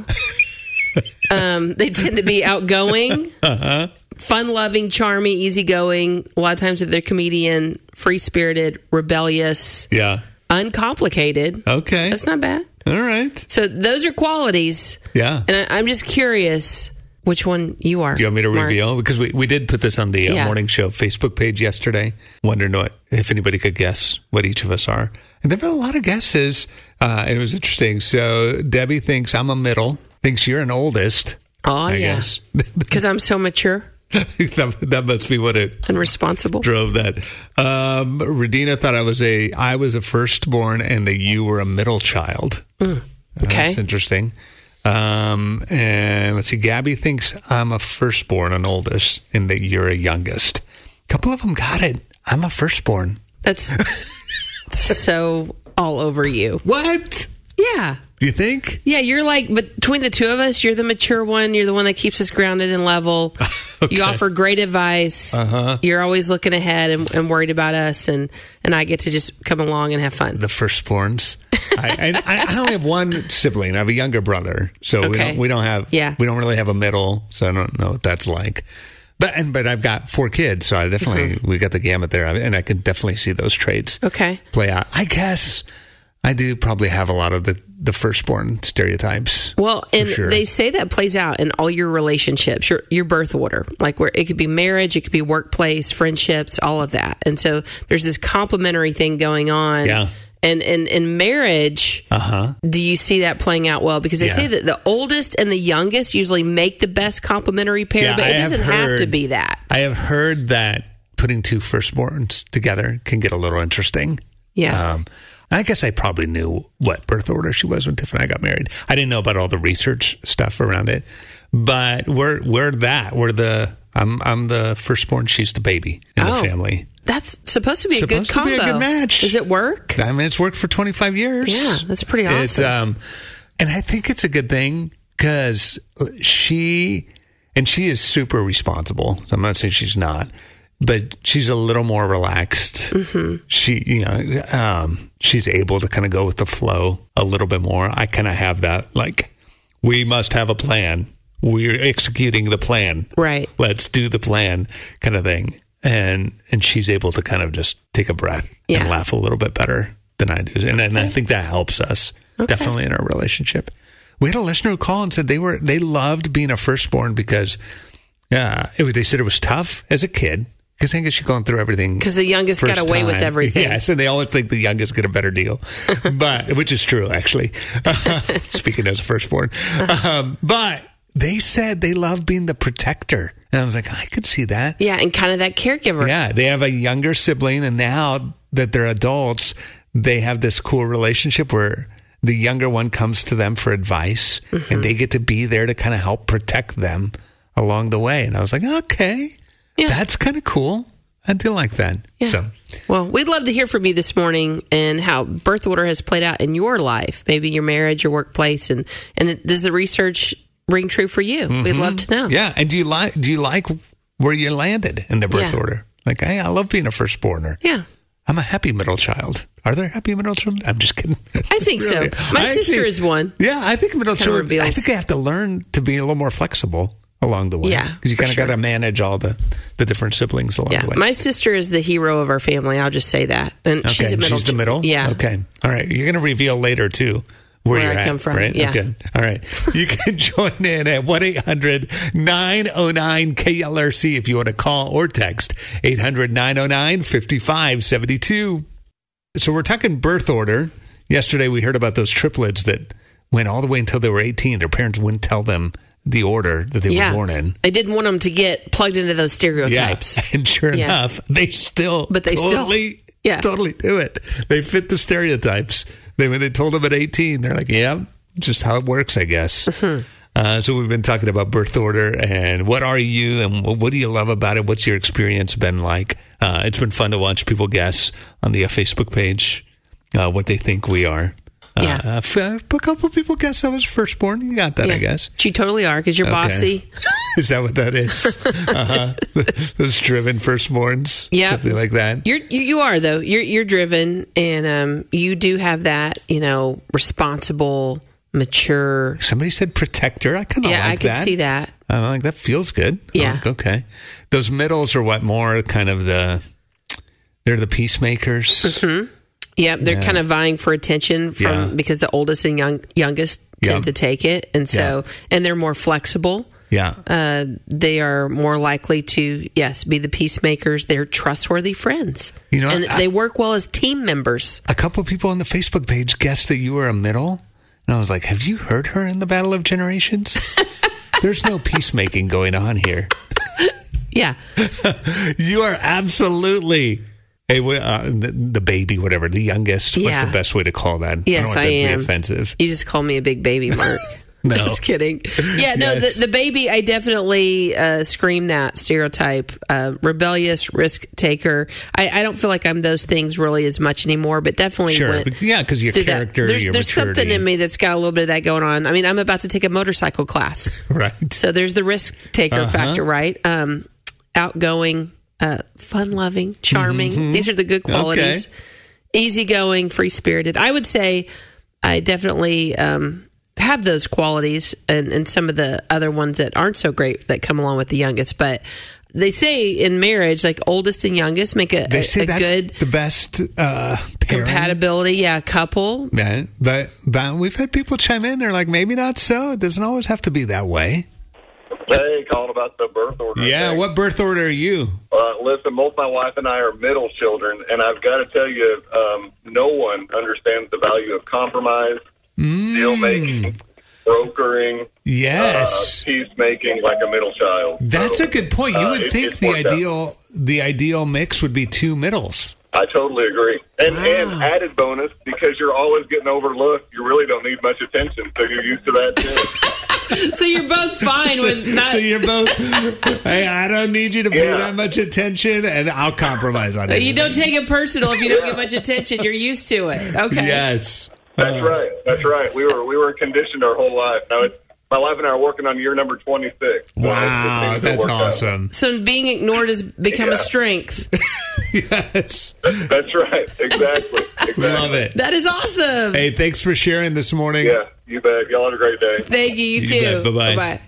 um, they tend to be outgoing. Uh-huh. Fun-loving, charming, easygoing. A lot of times they're comedian, free-spirited, rebellious, Yeah. uncomplicated. Okay. That's not bad. All right. So those are qualities. Yeah. And I, I'm just curious which one you are. Do you want me to Mark. reveal? Because we, we did put this on the uh, Yeah. Morning Show Facebook page yesterday. Wondering what, if anybody could guess what each of us are. And there were a lot of guesses. Uh, and it was interesting. So Debbie thinks I'm a middle, thinks you're an oldest. Oh, I yeah. guess. Because I'm so mature that, that must be what it and responsible. drove that. Um, Radina thought I was a I was a firstborn and that you were a middle child. Mm. Okay. That's interesting. Um, and let's see, Gabby thinks I'm a firstborn, an oldest, and that you're a youngest. A couple of them got it. I'm a firstborn. That's so all over you. What? Yeah. Do you think? Yeah, you're like, between the two of us, you're the mature one. You're the one that keeps us grounded and level. Okay. You offer great advice. Uh-huh. You're always looking ahead and, and worried about us, and, and I get to just come along and have fun. The firstborns. I, I, I only have one sibling. I have a younger brother, so we Okay. don't we don't have Yeah. we don't really have a middle. So I don't know what that's like. But and but I've got four kids, so I definitely Mm-hmm. we got the gamut there, and I can definitely see those traits Okay. play out. I guess I do probably have a lot of the the firstborn stereotypes. Well, for and sure. they say that plays out in all your relationships, your your birth order, like where it could be marriage, it could be workplace, friendships, all of that. And so there's this complementary thing going on. Yeah. And in in marriage, Uh-huh. do you see that playing out well? Because they Yeah. say that the oldest and the youngest usually make the best complementary pair, Yeah, but I it have doesn't have to heard- be that. I have heard that putting two firstborns together can get a little interesting. Yeah. Um, I guess I probably knew what birth order she was when Tiff and I got married. I didn't know about all the research stuff around it, but we're we're that we're the I'm I'm the firstborn. She's the baby in Oh. the family. That's supposed to be a Supposed good to be combo. a good match. Does it work? I mean, it's worked for twenty-five years. Yeah, that's pretty awesome. It's, um, and I think it's a good thing because she, and she is super responsible. I'm not saying she's not, but she's a little more relaxed. Mm-hmm. She, you know, um, she's able to kind of go with the flow a little bit more. I kind of have that, like, we must have a plan. We're executing the plan. Right. Let's do the plan kind of thing. And and she's able to kind of just take a breath Yeah. and laugh a little bit better. than I do. And, and I think that helps us okay. definitely in our relationship. We had a listener who called and said they were they loved being a firstborn because uh, it, they said it was tough as a kid. Because I guess you're going through everything. Because the youngest got away time. with everything. Yes, and they always think the youngest get a better deal, but which is true, actually. Uh, speaking as a firstborn. Um, but they said they love being the protector. And I was like, I could see that. Yeah, and kind of that caregiver. Yeah, they have a younger sibling, and now that they're adults, they have this cool relationship where the younger one comes to them for advice, mm-hmm. and they get to be there to kind of help protect them along the way. And I was like, okay. Yeah. That's kind of cool. I do like that. Yeah. So, well, we'd love to hear from you this morning and how birth order has played out in your life, maybe your marriage, your workplace, and and does the research ring true for you? Mm-hmm. We'd love to know. Yeah, and do you like do you like where you landed in the birth yeah. order? Like, hey, I love being a firstborner. Yeah, I'm a happy middle child. Are there happy middle children? I'm just kidding. I think really. so. My I sister think, is one. Yeah, I think middle kind children. Reveals. I think they have to learn to be a little more flexible along the way. Yeah, because you kind of sure. got to manage all the, the different siblings along yeah. the way. My sister is the hero of our family. I'll just say that, and okay. she's a middle. She's the middle. Yeah. Okay. All right. You're going to reveal later too where, where you're I at, come from. right? Yeah. Okay. All right. You can join in at one eight hundred nine oh nine K L R C if you want to call or text eight hundred nine oh nine five five seven two. So we're talking birth order. Yesterday we heard about those triplets that went all the way until they were eighteen. Their parents wouldn't tell them the order that they yeah. were born in. I didn't want them to get plugged into those stereotypes. Yeah. And sure yeah. enough, they still but they totally, still, yeah. totally do it. They fit the stereotypes. They, when they told them at eighteen, they're like, yeah, just how it works, I guess. Mm-hmm. Uh, so we've been talking about birth order and what are you and what do you love about it? What's your experience been like? Uh, it's been fun to watch people guess on the uh, Facebook page uh, what they think we are. Yeah. Uh, a couple people guess I was firstborn. You got that, yeah. I guess. You totally are because you're okay. bossy. Is that what that is? uh-huh. Those driven firstborns? Yeah. Something like that? You're, you you are, though. You're you're driven, and um, you do have that, you know, responsible, mature. Somebody said protector. I kind of yeah, like that. Yeah, I can see that. I like that. Feels good. Yeah. Like, okay. Those middles are what more kind of the, they're the peacemakers. Mm-hmm. Yep, they're yeah. kind of vying for attention from yeah. because the oldest and young youngest tend yep. to take it, and so yeah. and they're more flexible. Yeah, uh, they are more likely to yes be the peacemakers. They're trustworthy friends. You know, and I, they work well as team members. A couple of people on the Facebook page guessed that you were a middle, and I was like, "Have you heard her in the Battle of Generations?" There's no peacemaking going on here. Yeah, you are absolutely. Hey, uh, the, the baby, whatever, the youngest. Yeah. What's the best way to call that? Yes, I don't want I that am. to be offensive. You just call me a big baby, Mark. No. Just kidding. Yeah, no, yes. the, the baby, I definitely uh, scream that stereotype. Uh, rebellious, risk taker. I, I don't feel like I'm those things really as much anymore, but definitely. Sure. Went Yeah, because your character, there's, your There's maturity. something in me that's got a little bit of that going on. I mean, I'm about to take a motorcycle class. Right. So there's the risk taker uh-huh. factor, right? Um, outgoing, uh, fun-loving, charming. Mm-hmm. These are the good qualities. Okay. Easygoing, free-spirited. I would say I definitely um, have those qualities and, and some of the other ones that aren't so great that come along with the youngest. But they say in marriage, like oldest and youngest make a, they say a, a that's good the best uh, pairing. Compatibility. Yeah, couple. Yeah, but, but we've had people chime in. They're like, maybe not so. It doesn't always have to be that way. Hey, calling about the birth order. Yeah, thing. What birth order are you? Uh, listen, both my wife and I are middle children, and I've got to tell you, um, no one understands the value of compromise, mm. deal-making, brokering, yes, uh, peacemaking like a middle child. That's so, a good point. You uh, would it, think the ideal out. the ideal mix would be two middles. I totally agree. And, wow. and added bonus, because you're always getting overlooked, you really don't need much attention, so you're used to that too. So you're both fine with not. So you're both, hey, I don't need you to pay Yeah. that much attention, and I'll compromise on it. You don't take it personal if you don't get much attention. You're used to it. Okay. Yes. That's uh, right. That's right. We were we were conditioned our whole life. Now, it's, my wife and I are working on year number twenty-six. So wow, that's awesome. Out. So being ignored has become yeah. a strength. Yes. That's, that's right. Exactly. exactly. Love it. That is awesome. Hey, thanks for sharing this morning. Yeah, you bet. Y'all have a great day. Thank you. You, you too. Bye-bye. Bye-bye.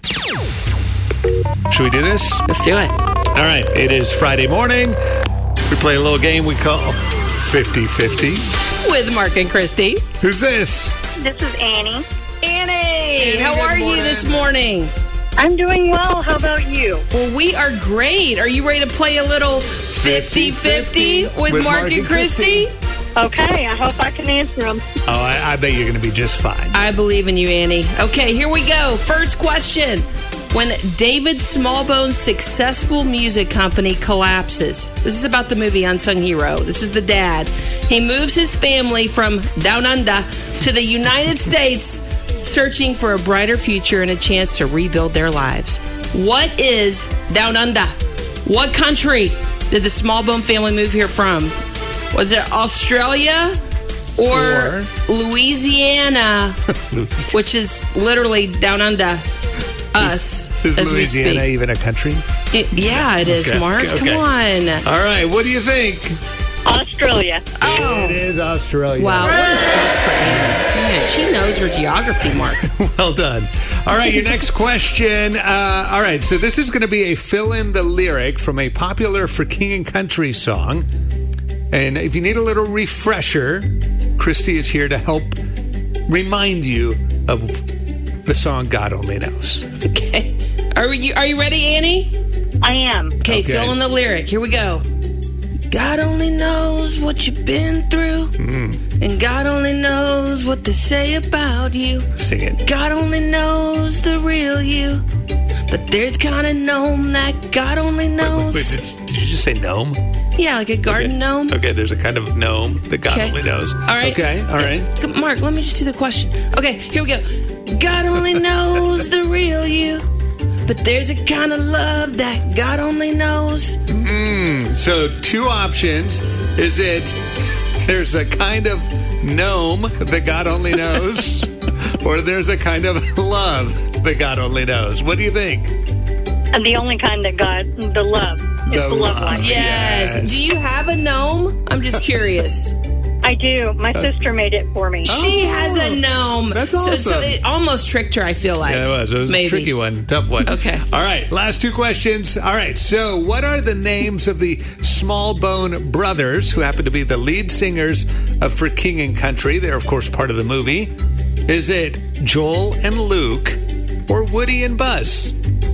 Should we do this? Let's do it. All right. It is Friday morning. We play a little game we call fifty fifty. with Mark and Christy. Who's this? This is Annie. Annie, Annie, how good are morning. you this morning? I'm doing well. How about you? Well, we are great. Are you ready to play a little fifty-fifty with, With Mark, and Christy? Okay, I hope I can answer them. Oh, I, I bet you're going to be just fine. I believe in you, Annie. Okay, here we go. First question. When David Smallbone's successful music company collapses, this is about the movie Unsung Hero. This is the dad. He moves his family from Down Under to the United States, searching for a brighter future and a chance to rebuild their lives. What is Down Under? What country did the Smallbone family move here from? Was it Australia or, Or- Louisiana, Louis- which is literally down under us Is as we Louisiana speak? even a country? It- yeah, it is, Okay, Mark. okay. Come on. All right, what do you think? Australia. Oh, It is Australia. wow. What a start for Annie. Man, she knows her geography, Mark. Well done. All right, your next question. Uh, all right, so this is going to be a fill in the lyric from a popular For King and Country song. And if you need a little refresher, Christy is here to help remind you of the song God Only Knows. Okay. Are you are you ready, Annie? I am. Okay, Okay. fill in the lyric. Here we go. God only knows what you've been through, Mm. and God only knows what they say about you. Sing it. God only knows the real you, but there's kind of gnome that God only knows. Wait, did, did you just say gnome? Yeah, like a garden Okay. gnome. Okay, there's a kind of gnome that God Okay. only knows. All right. Okay, all right. Uh, Mark, let me just do the question. Okay, here we go. God only knows the real you, but there's a kind of love that God only knows. Mm, so, two options. Is it there's a kind of gnome that God only knows, or there's a kind of love that God only knows? What do you think? And the only kind that God, the love. It's The the love love. life. Yes. Yes. Do you have a gnome? I'm just curious. I do. My sister made it for me. She has a gnome. That's So, so awesome. it almost tricked her, I feel like. Yeah, it was. It was Maybe. a tricky one, tough one. Okay. All right, last two questions. All right, so what are the names of the Smallbone brothers, who happen to be the lead singers of For King and Country? They're, of course, part of the movie. Is it Joel and Luke, or Woody and Buzz?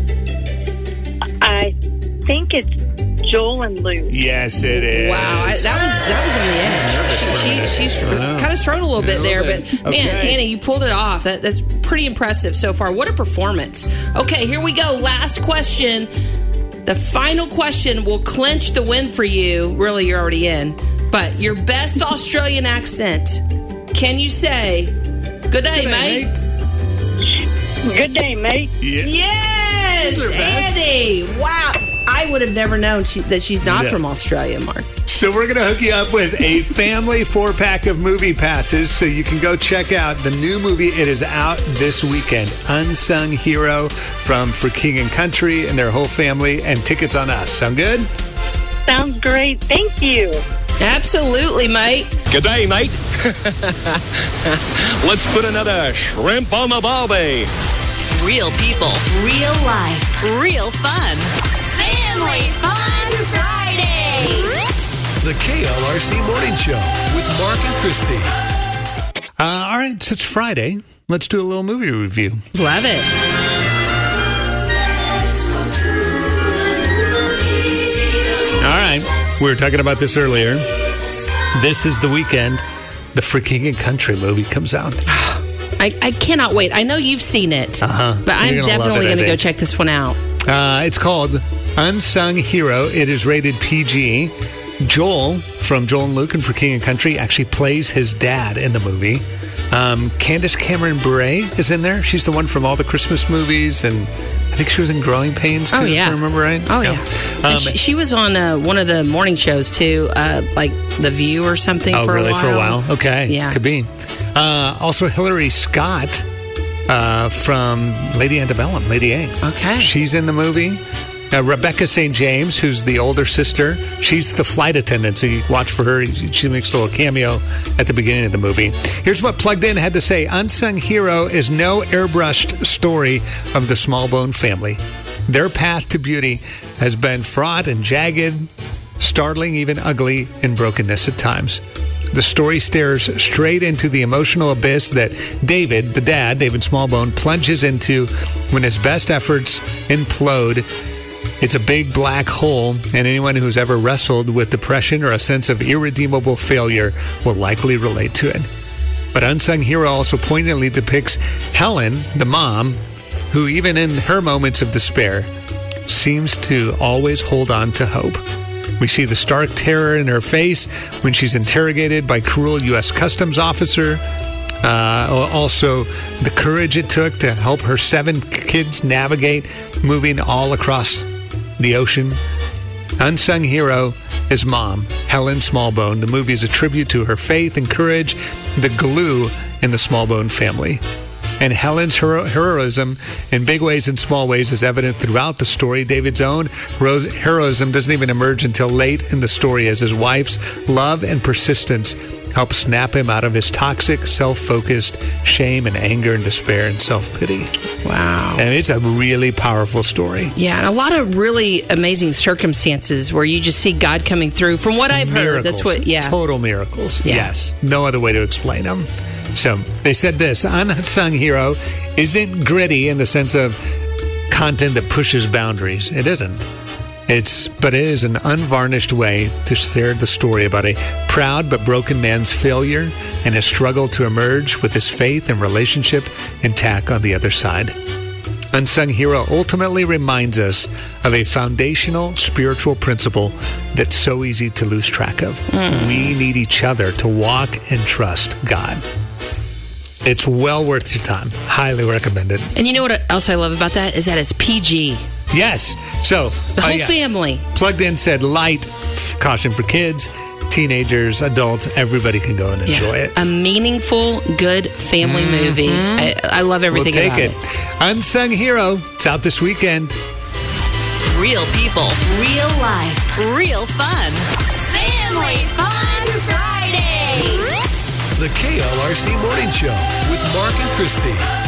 I think it's Joel and Luke. Yes, it is. Wow, I, that was that was on the edge. She she, she str- kind of struggled a little bit A there, little but bit. man, Okay. Annie, you pulled it off. That that's pretty impressive so far. What a performance! Okay, here we go. Last question. The final question will clinch the win for you. Really, you're already in. But your best Australian accent. Can you say "Good day, mate"? Good day, mate. Yeah. Yes, Those are best. Annie. Wow, I would have never known she, that she's not Yeah. from Australia, Mark. So we're going to hook you up with a family four-pack of movie passes so you can go check out the new movie. It is out this weekend, Unsung Hero, from For King and Country and their whole family, and tickets on us. Sound good? Sounds great. Thank you. Absolutely, mate. Good day, mate. Let's put another shrimp on the barbie. Real people, real life, real fun. Family Fun Friday. The K L R C Morning Show with Mark and Christy. Uh, all right, so it's Friday. Let's do a little movie review. Love it. All right, we were talking about this earlier. This is the weekend. The For King and Country movie comes out. I, I cannot wait. I know you've seen it, Uh-huh. but I'm You're gonna love definitely it, I going to go think. check this one out. Uh, it's called Unsung Hero. It is rated P G. Joel from Joel and Luke and For King and Country actually plays his dad in the movie. Um, Candace Cameron Bure is in there. She's the one from all the Christmas movies, and I think she was in Growing Pains too, Oh, yeah. if I remember right. Oh, yeah. Um, and she, she was on uh, one of the morning shows, too, uh, like The View or something oh, for really? a while. For a while? Okay. Yeah. Could be. Uh, also, Hillary Scott uh, from Lady Antebellum, Lady A. Okay. She's in the movie. Uh, Rebecca Saint James, who's the older sister, she's the flight attendant, so you watch for her. She makes a little cameo at the beginning of the movie. Here's what Plugged In had to say. Unsung Hero is no airbrushed story of the Smallbone family. Their path to beauty has been fraught and jagged, startling, even ugly, and brokenness at times. The story stares straight into the emotional abyss that David, the dad, David Smallbone, plunges into when his best efforts implode. It's a big black hole, and anyone who's ever wrestled with depression or a sense of irredeemable failure will likely relate to it. But Unsung Hero also poignantly depicts Helen, the mom, who even in her moments of despair seems to always hold on to hope. We see the stark terror in her face when she's interrogated by cruel U S Customs officer. Uh, also, the courage it took to help her seven kids navigate moving all across the ocean. Unsung hero is Mom, Helen Smallbone. The movie is a tribute to her faith and courage, the glue in the Smallbone family. And Helen's hero- heroism in big ways and small ways is evident throughout the story. David's own hero- heroism doesn't even emerge until late in the story, as his wife's love and persistence help snap him out of his toxic, self-focused shame and anger and despair and self-pity. Wow. And it's a really powerful story. Yeah, and a lot of really amazing circumstances where you just see God coming through. From what I've miracles. heard, that's what, yeah. Total miracles. Yeah. Yes. No other way to explain them. So they said this: Unsung Hero isn't gritty in the sense of content that pushes boundaries. It isn't. It's, but it is an unvarnished way to share the story about a proud but broken man's failure and his struggle to emerge with his faith and relationship intact on the other side. Unsung Hero ultimately reminds us of a foundational spiritual principle that's so easy to lose track of. Mm. We need each other to walk and trust God. It's well worth your time. Highly recommended. And you know what else I love about that is that it's P G. Yes. So the whole uh, yeah. family. Plugged In said light, caution for kids, teenagers, adults, everybody can go and enjoy yeah. it. A meaningful, good family mm-hmm. movie. I, I love everything we'll take about it. it. Unsung Hero. It's out this weekend. Real people, real life, real fun. Family Fun Friday. The K L R C Morning Show with Mark and Christy.